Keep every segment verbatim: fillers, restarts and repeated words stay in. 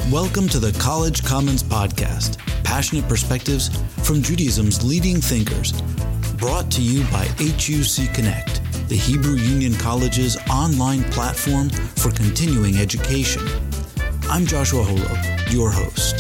Welcome to the College Commons Podcast, passionate perspectives from Judaism's leading thinkers, brought to you by H U C Connect, the Hebrew Union College's online platform for continuing education. I'm Joshua Holub, your host.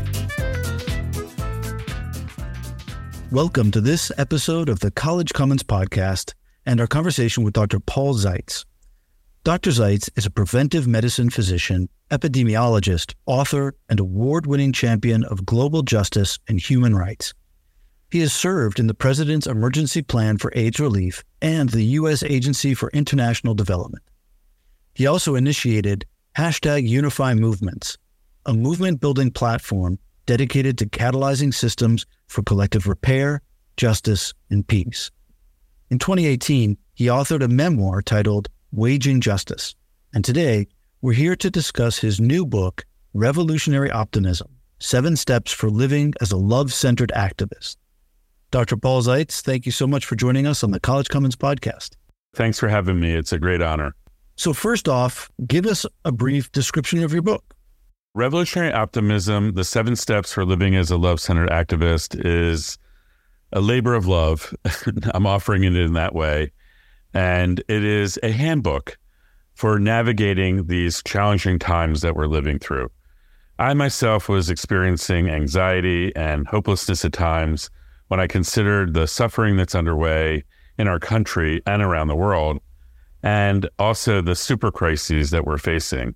Welcome to this episode of the College Commons Podcast and our conversation with Doctor Paul Zeitz. Doctor Zeitz is a preventive medicine physician, epidemiologist, author, and award-winning champion of global justice and human rights. He has served in the President's Emergency Plan for AIDS Relief and the U S Agency for International Development. He also initiated hashtag Unify Movements, a movement-building platform dedicated to catalyzing systems for collective repair, justice, and peace. In twenty eighteen, he authored a memoir titled Waging Justice, and today we're here to discuss his new book, Revolutionary Optimism, Seven Steps for Living as a Love-Centered Activist. Doctor Paul Zeitz, thank you so much for joining us on the College Commons Podcast. Thanks for having me. It's a great honor. So first off, give us a brief description of your book. Revolutionary Optimism, The Seven Steps for Living as a Love-Centered Activist is a labor of love. I'm offering it in that way. And it is a handbook for navigating these challenging times that we're living through. I myself was experiencing anxiety and hopelessness at times when I considered the suffering that's underway in our country and around the world, and also the super crises that we're facing.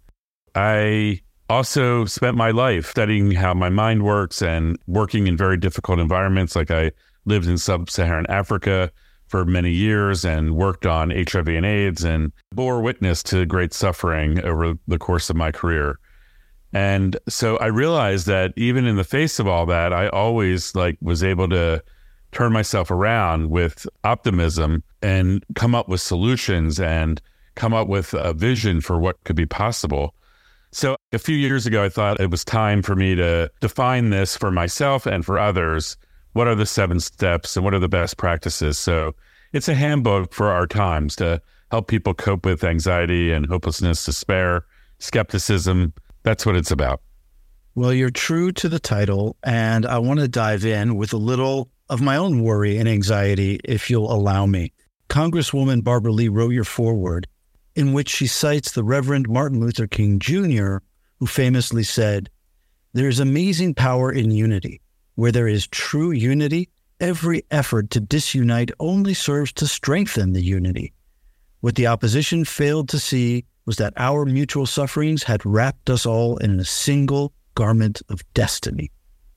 I also spent my life studying how my mind works and working in very difficult environments. Like I lived in sub-Saharan Africa for many years and worked on H I V and AIDS and bore witness to great suffering over the course of my career. And so I realized that even in the face of all that, I always like was able to turn myself around with optimism and come up with solutions and come up with a vision for what could be possible. So a few years ago, I thought it was time for me to define this for myself and for others. What are the seven steps and what are the best practices? So it's a handbook for our times to help people cope with anxiety and hopelessness, despair, skepticism. That's what it's about. Well, you're true to the title, and I want to dive in with a little of my own worry and anxiety, if you'll allow me. Congresswoman Barbara Lee wrote your foreword, in which she cites the Reverend Martin Luther King Junior, who famously said, "There is amazing power in unity. Where there is true unity, every effort to disunite only serves to strengthen the unity. What the opposition failed to see was that our mutual sufferings had wrapped us all in a single garment of destiny."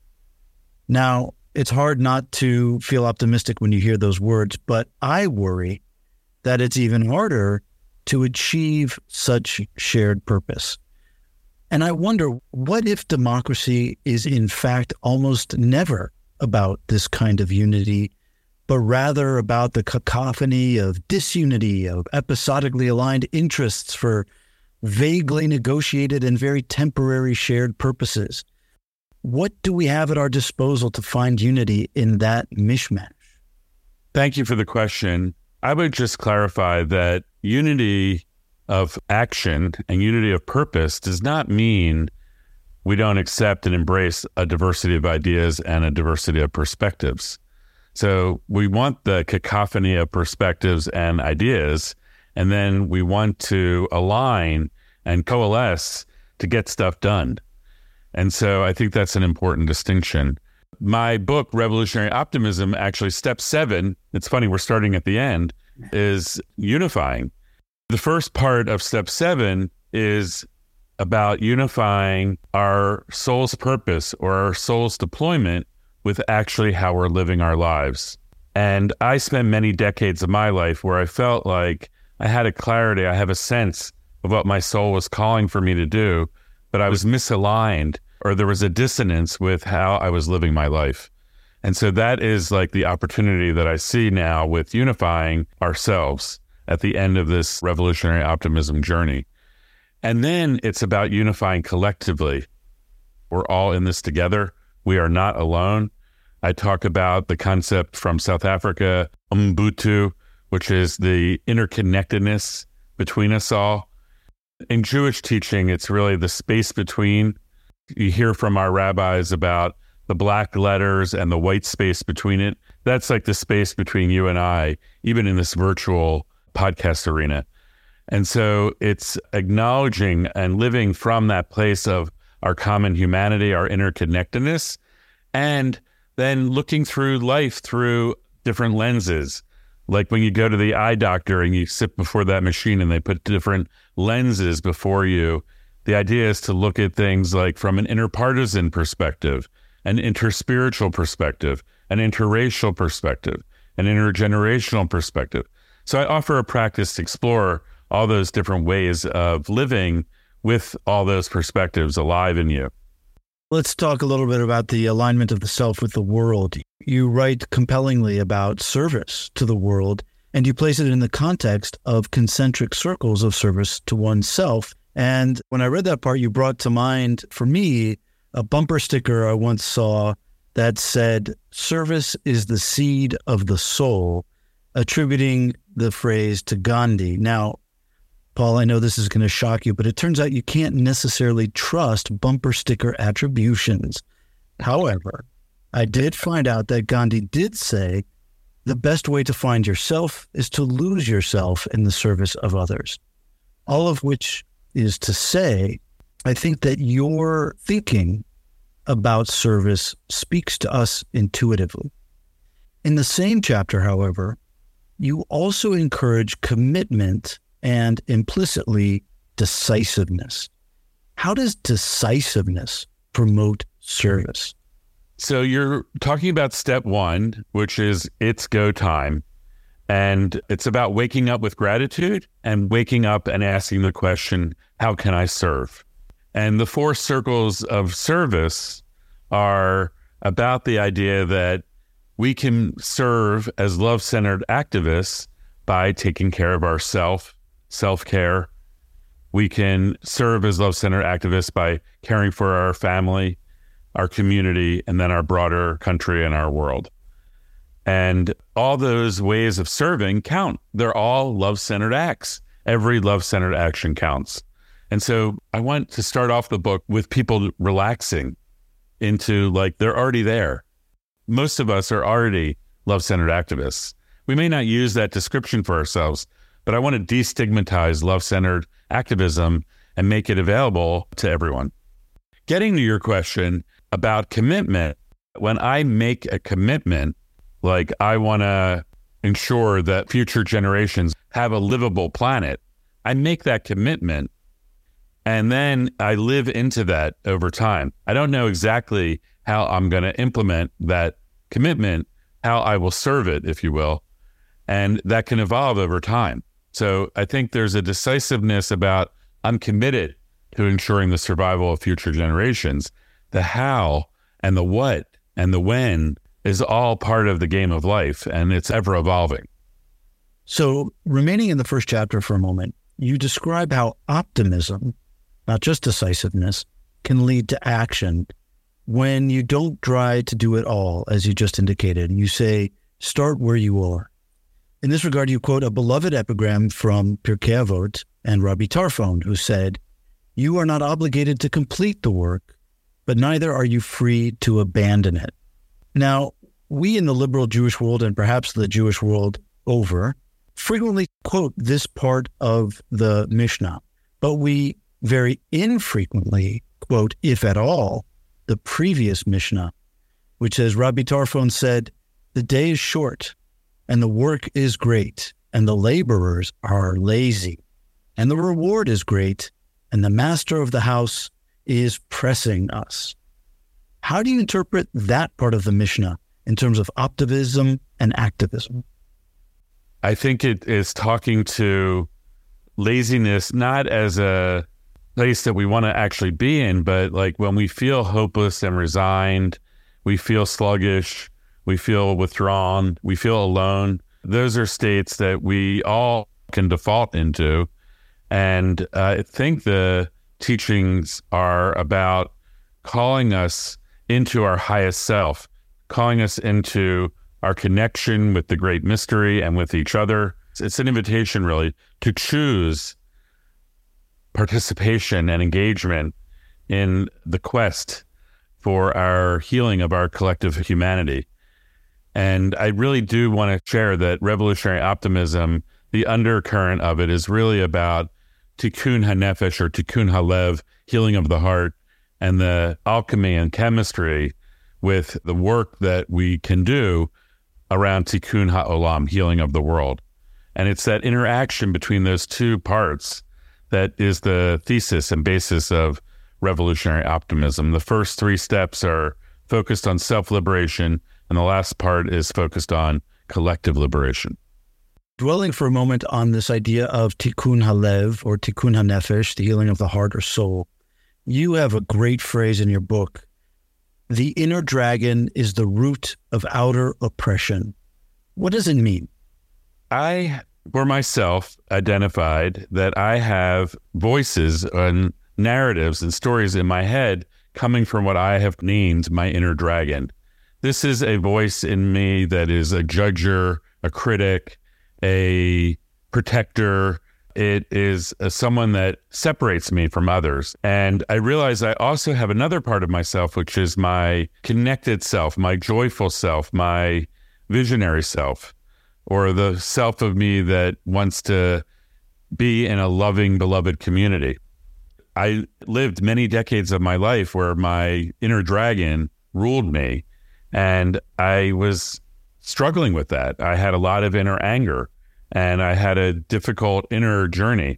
Now, it's hard not to feel optimistic when you hear those words, but I worry that it's even harder to achieve such shared purpose. And I wonder, what if democracy is in fact almost never about this kind of unity, but rather about the cacophony of disunity, of episodically aligned interests for vaguely negotiated and very temporary shared purposes? What do we have at our disposal to find unity in that mishmash? Thank you for the question. I would just clarify that unity of action and unity of purpose does not mean we don't accept and embrace a diversity of ideas and a diversity of perspectives. So we want the cacophony of perspectives and ideas, and then we want to align and coalesce to get stuff done. And so I think that's an important distinction. My book, Revolutionary Optimism, actually step seven, it's funny, we're starting at the end, is unifying. The first part of step seven is about unifying our soul's purpose or our soul's deployment with actually how we're living our lives. And I spent many decades of my life where I felt like I had a clarity, I have a sense of what my soul was calling for me to do, but I was misaligned, or there was a dissonance with how I was living my life. And so that is like the opportunity that I see now with unifying ourselves at the end of this revolutionary optimism journey. And then it's about unifying collectively. We're all in this together. We are not alone. I talk about the concept from South Africa, Ubuntu, which is the interconnectedness between us all. In Jewish teaching, it's really the space between You hear from our rabbis about the black letters and the white space between it. That's like the space between you and I, even in this virtual podcast arena. And so it's acknowledging and living from that place of our common humanity, our interconnectedness, and then looking through life through different lenses. Like when you go to the eye doctor and you sit before that machine and they put different lenses before you, the idea is to look at things like from an interpartisan perspective, an interspiritual perspective, an interracial perspective, an intergenerational perspective. So I offer a practice to explore all those different ways of living with all those perspectives alive in you. Let's talk a little bit about the alignment of the self with the world. You write compellingly about service to the world, and you place it in the context of concentric circles of service to oneself. And when I read that part, you brought to mind, for me, a bumper sticker I once saw that said, "Service is the seed of the soul," attributing the phrase to Gandhi. Now, Paul, I know this is going to shock you, but it turns out you can't necessarily trust bumper sticker attributions. However, I did find out that Gandhi did say, the best way to find yourself is to lose yourself in the service of others. All of which is to say, I think that your thinking about service speaks to us intuitively. In the same chapter, however, you also encourage commitment and implicitly decisiveness. How does decisiveness promote service? So you're talking about step one, which is it's go time. And it's about waking up with gratitude and waking up and asking the question, how can I serve? And the four circles of service are about the idea that we can serve as love-centered activists by taking care of ourselves, self-care. We can serve as love-centered activists by caring for our family, our community, and then our broader country and our world. And all those ways of serving count. They're all love-centered acts. Every love-centered action counts. And so I want to start off the book with people relaxing into like they're already there. Most of us are already love-centered activists. We may not use that description for ourselves, but I want to destigmatize love-centered activism and make it available to everyone. Getting to your question about commitment, when I make a commitment, like I want to ensure that future generations have a livable planet, I make that commitment and then I live into that over time. I don't know exactly how I'm going to implement that commitment, how I will serve it, if you will, and that can evolve over time. So I think there's a decisiveness about I'm committed to ensuring the survival of future generations. The how and the what and the when is all part of the game of life, and it's ever evolving. So remaining in the first chapter for a moment, you describe how optimism, not just decisiveness, can lead to action when you don't try to do it all, as you just indicated. You say, start where you are. In this regard, you quote a beloved epigram from Pirkei Avot and Rabbi Tarfon, who said, "You are not obligated to complete the work, but neither are you free to abandon it." Now, we in the liberal Jewish world, and perhaps the Jewish world over, frequently quote this part of the Mishnah, but we very infrequently quote, if at all, the previous Mishnah, which says, Rabbi Tarfon said, "The day is short, and the work is great, and the laborers are lazy, and the reward is great, and the master of the house is pressing us." How do you interpret that part of the Mishnah in terms of optimism and activism? I think it is talking to laziness, not as a place that we want to actually be in, but like when we feel hopeless and resigned, we feel sluggish, we feel withdrawn, we feel alone. Those are states that we all can default into. And uh, I think the teachings are about calling us into our highest self, calling us into our connection with the great mystery and with each other. It's an invitation, really, to choose participation and engagement in the quest for our healing of our collective humanity. And I really do want to share that revolutionary optimism, the undercurrent of it is really about tikkun hanefesh or tikkun halev, healing of the heart, and the alchemy and chemistry with the work that we can do around tikkun ha'olam, healing of the world. And it's that interaction between those two parts that is the thesis and basis of revolutionary optimism. The first three steps are focused on self-liberation, and the last part is focused on collective liberation. Dwelling for a moment on this idea of tikkun halev or tikkun hanefesh, the healing of the heart or soul, you have a great phrase in your book. The inner dragon is the root of outer oppression. What does it mean? I, for myself, identified that I have voices and narratives and stories in my head coming from what I have named my inner dragon. This is a voice in me that is a judger, a critic, a protector. It is a, someone that separates me from others. And I realize I also have another part of myself, which is my connected self, my joyful self, my visionary self, or the self of me that wants to be in a loving, beloved community. I lived many decades of my life where my inner dragon ruled me, and I was struggling with that. I had a lot of inner anger, and I had a difficult inner journey.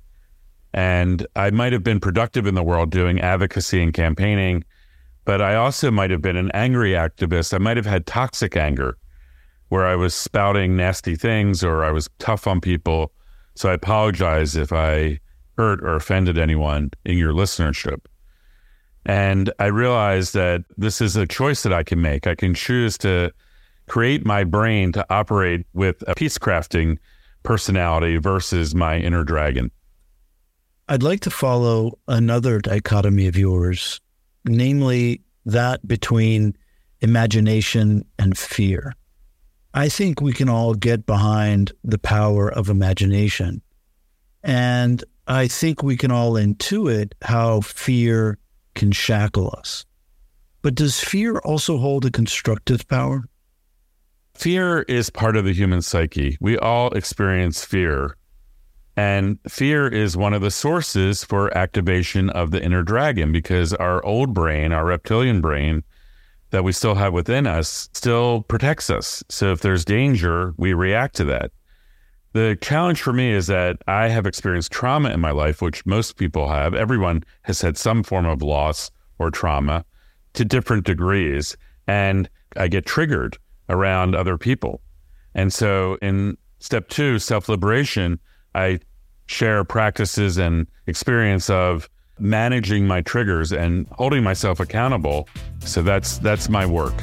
And I might have been productive in the world doing advocacy and campaigning, but I also might have been an angry activist. I might have had toxic anger where I was spouting nasty things or I was tough on people. So I apologize if I hurt or offended anyone in your listenership. And I realized that this is a choice that I can make. I can choose to create my brain to operate with a peace-crafting personality versus my inner dragon. I'd like to follow another dichotomy of yours, namely that between imagination and fear. I think we can all get behind the power of imagination. And I think we can all intuit how fear can shackle us. But does fear also hold a constructive power? Fear is part of the human psyche. We all experience fear. And fear is one of the sources for activation of the inner dragon, because our old brain, our reptilian brain that we still have within us, still protects us. So if there's danger, we react to that. The challenge for me is that I have experienced trauma in my life, which most people have. Everyone has had some form of loss or trauma to different degrees. And I get triggered around other people. And so in step two, self-liberation, I share practices and experience of managing my triggers and holding myself accountable. So that's that's my work.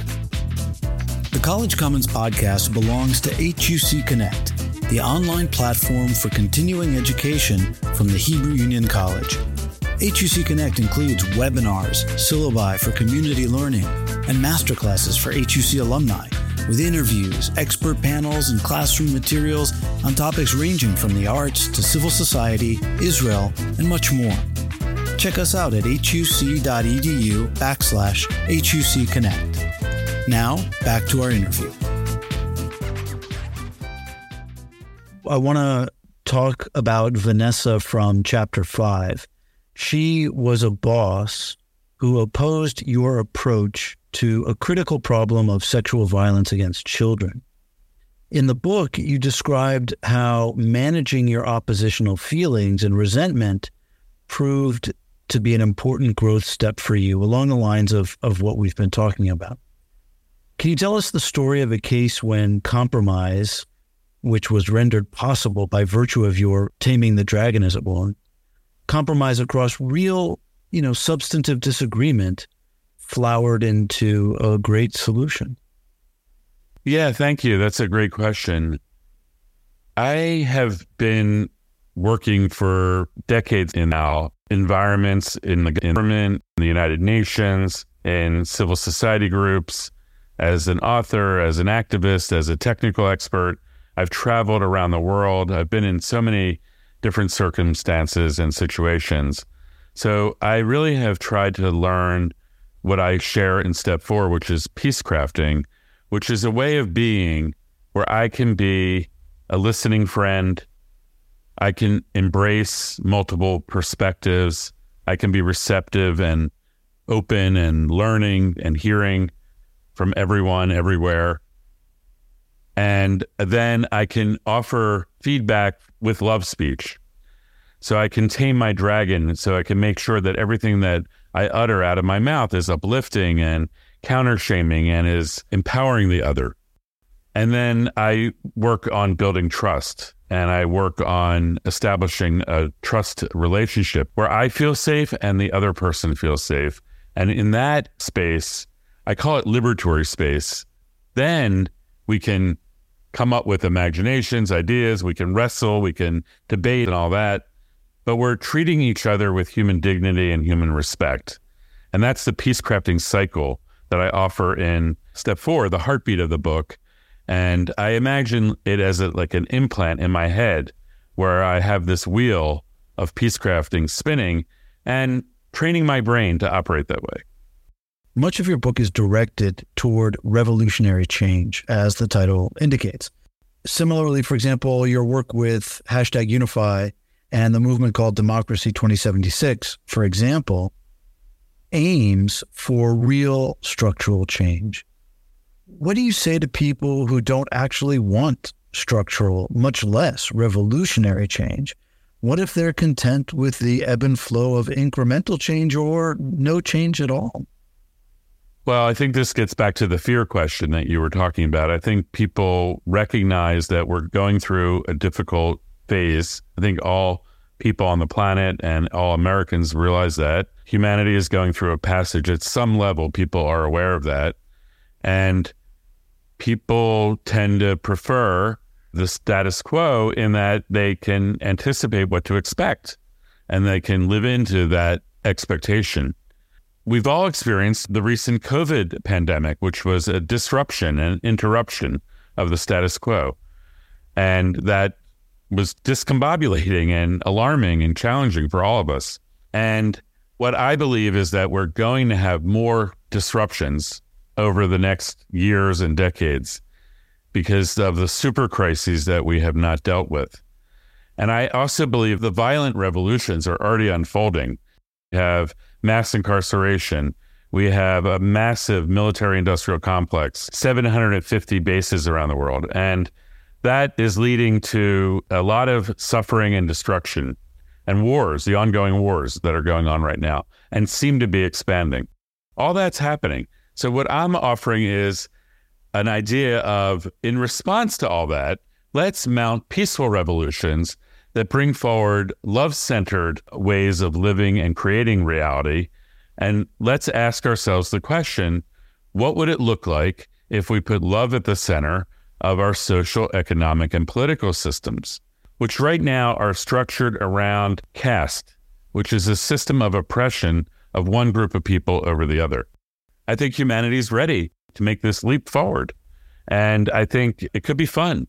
The College Commons podcast belongs to H U C Connect, the online platform for continuing education from the Hebrew Union College. H U C Connect includes webinars, syllabi for community learning, and masterclasses for H U C alumni, with interviews, expert panels, and classroom materials on topics ranging from the arts to civil society, Israel, and much more. Check us out at huc.edu backslash HUC Connect. Now, back to our interview. I want to talk about Vanessa from chapter five. She was a boss who opposed your approach to a critical problem of sexual violence against children. In the book, you described how managing your oppositional feelings and resentment proved to be an important growth step for you along the lines of, of what we've been talking about. Can you tell us the story of a case when compromise, which was rendered possible by virtue of your taming the dragon, as it were, compromise across real, you know, substantive disagreement flowered into a great solution? Yeah, thank you. That's a great question. I have been working for decades in now environments in the government, in the United Nations, in civil society groups, as an author, as an activist, as a technical expert. I've traveled around the world. I've been in so many different circumstances and situations. So I really have tried to learn what I share in step four, which is peace crafting, which is a way of being where I can be a listening friend. I can embrace multiple perspectives. I can be receptive and open and learning and hearing from everyone, everywhere. And then I can offer feedback with love speech. So I can tame my dragon, so I can make sure that everything that I utter out of my mouth is uplifting and counter-shaming and is empowering the other. And then I work on building trust, and I work on establishing a trust relationship where I feel safe and the other person feels safe. And in that space, I call it liberatory space. Then we can come up with imaginations, ideas, we can wrestle, we can debate and all that. But we're treating each other with human dignity and human respect. And that's the peace crafting cycle that I offer in step four, the heartbeat of the book. And I imagine it as a, like an implant in my head where I have this wheel of peace crafting spinning and training my brain to operate that way. Much of your book is directed toward revolutionary change, as the title indicates. Similarly, for example, your work with hashtag Unify and the movement called Democracy twenty seventy-six, for example, aims for real structural change. What do you say to people who don't actually want structural, much less revolutionary change? What if they're content with the ebb and flow of incremental change or no change at all? Well, I think this gets back to the fear question that you were talking about. I think people recognize that we're going through a difficult phase. I think all people on the planet and all Americans realize that. Humanity is going through a passage at some level. People are aware of that. And people tend to prefer the status quo in that they can anticipate what to expect and they can live into that expectation. We've all experienced the recent COVID pandemic, which was a disruption and interruption of the status quo. And that was discombobulating and alarming and challenging for all of us. And what I believe is that we're going to have more disruptions over the next years and decades because of the super crises that we have not dealt with. And I also believe the violent revolutions are already unfolding. We have mass incarceration. We have a massive military-industrial complex, seven hundred fifty bases around the world. And that is leading to a lot of suffering and destruction and wars, the ongoing wars that are going on right now and seem to be expanding. All that's happening. So what I'm offering is an idea of, in response to all that, let's mount peaceful revolutions that bring forward love-centered ways of living and creating reality. And let's ask ourselves the question, what would it look like if we put love at the center of our social, economic, and political systems, which right now are structured around caste, which is a system of oppression of one group of people over the other? I think humanity is ready to make this leap forward. And I think it could be fun.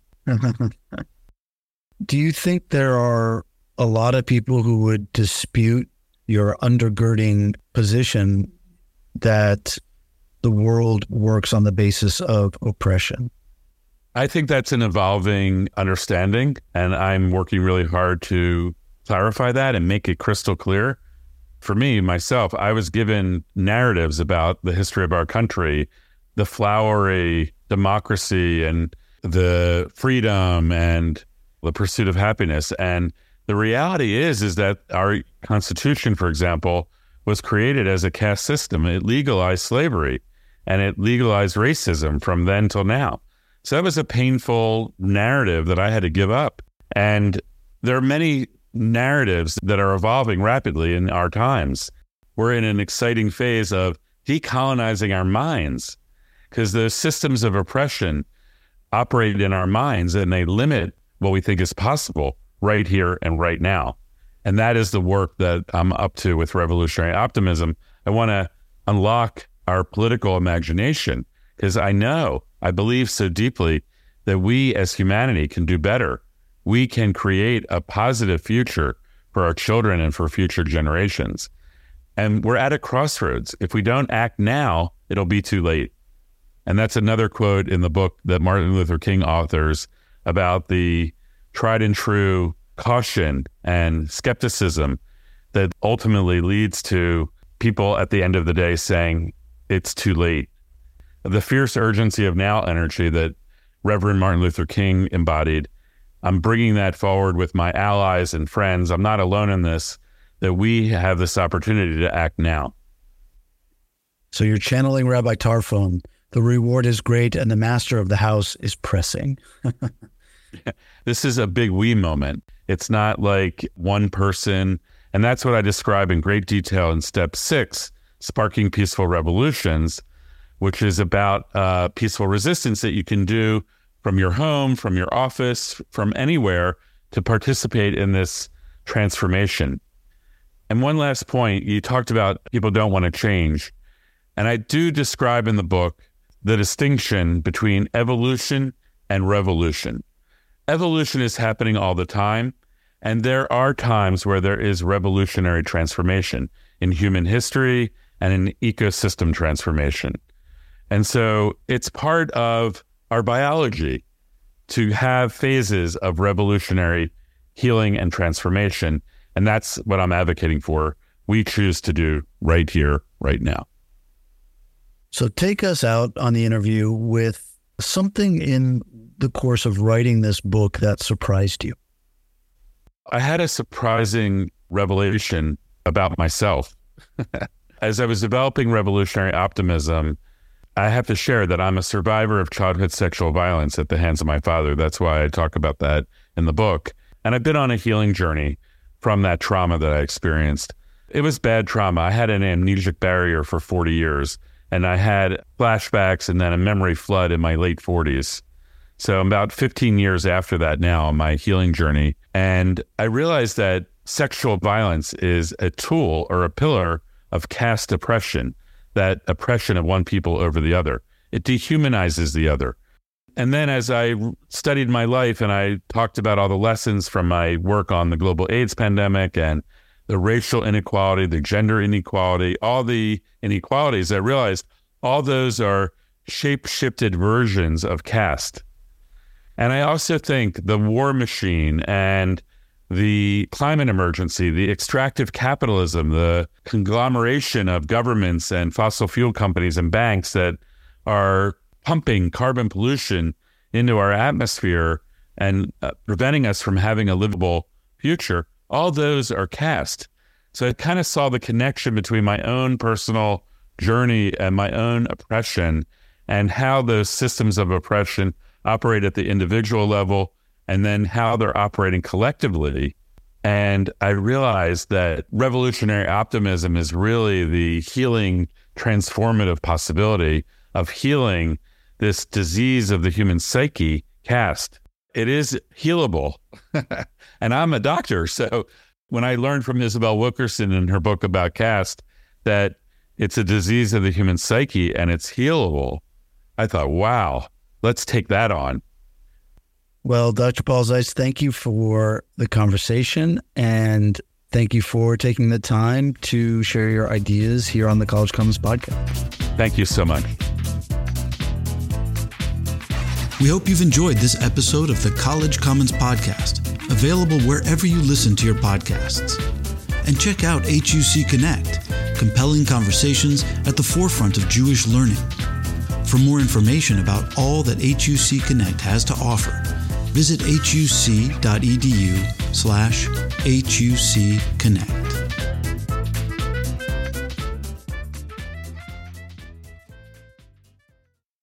Do you think there are a lot of people who would dispute your undergirding position that the world works on the basis of oppression? I think that's an evolving understanding, and I'm working really hard to clarify that and make it crystal clear. For me, myself, I was given narratives about the history of our country, the flowery democracy and the freedom and the pursuit of happiness. And the reality is, is that our Constitution, for example, was created as a caste system. It legalized slavery and it legalized racism from then till now. So that was a painful narrative that I had to give up. And there are many narratives that are evolving rapidly in our times. We're in an exciting phase of decolonizing our minds because the systems of oppression operate in our minds and they limit what we think is possible right here and right now. And that is the work that I'm up to with Revolutionary Optimism. I want to unlock our political imagination because I know, I believe so deeply that we as humanity can do better. We can create a positive future for our children and for future generations. And we're at a crossroads. If we don't act now, it'll be too late. And that's another quote in the book that Martin Luther King authors about the tried and true caution and skepticism that ultimately leads to people at the end of the day saying it's too late. The fierce urgency of now energy that Reverend Martin Luther King embodied, I'm bringing that forward with my allies and friends. I'm not alone in this, that we have this opportunity to act now. So you're channeling Rabbi Tarfon. The reward is great and the master of the house is pressing. This is a big we moment. It's not like one person. And that's what I describe in great detail in step six, Sparking Peaceful Revolutions, which is about uh, peaceful resistance that you can do from your home, from your office, from anywhere to participate in this transformation. And one last point, you talked about people don't want to change. And I do describe in the book the distinction between evolution and revolution. Evolution is happening all the time, and there are times where there is revolutionary transformation in human history and in ecosystem transformation. And so it's part of our biology to have phases of revolutionary healing and transformation. And that's what I'm advocating for. We choose to do right here, right now. So take us out on the interview with something in the course of writing this book that surprised you. I had a surprising revelation about myself. As I was developing revolutionary optimism, I have to share that I'm a survivor of childhood sexual violence at the hands of my father. That's why I talk about that in the book. And I've been on a healing journey from that trauma that I experienced. It was bad trauma. I had an amnesic barrier for forty years, and I had flashbacks and then a memory flood in my late forties. So I'm about fifteen years after that now on my healing journey. And I realized that sexual violence is a tool or a pillar of caste oppression, that oppression of one people over the other. It dehumanizes the other. And then as I studied my life and I talked about all the lessons from my work on the global AIDS pandemic and the racial inequality, the gender inequality, all the inequalities, I realized all those are shape-shifted versions of caste. And I also think the war machine and the climate emergency, the extractive capitalism, the conglomeration of governments and fossil fuel companies and banks that are pumping carbon pollution into our atmosphere and uh, preventing us from having a livable future, all those are caste. So I kind of saw the connection between my own personal journey and my own oppression and how those systems of oppression operate at the individual level and then how they're operating collectively. And I realized that revolutionary optimism is really the healing, transformative possibility of healing this disease of the human psyche, caste. It is healable. And I'm a doctor. So when I learned from Isabel Wilkerson in her book about caste that it's a disease of the human psyche and it's healable, I thought, wow, let's take that on. Well, Doctor Paul Zeitz, thank you for the conversation and thank you for taking the time to share your ideas here on the College Commons podcast. Thank you so much. We hope you've enjoyed this episode of the College Commons podcast, available wherever you listen to your podcasts. And check out H U C Connect, compelling conversations at the forefront of Jewish learning. For more information about all that H U C Connect has to offer, visit huc.edu slash HUC Connect.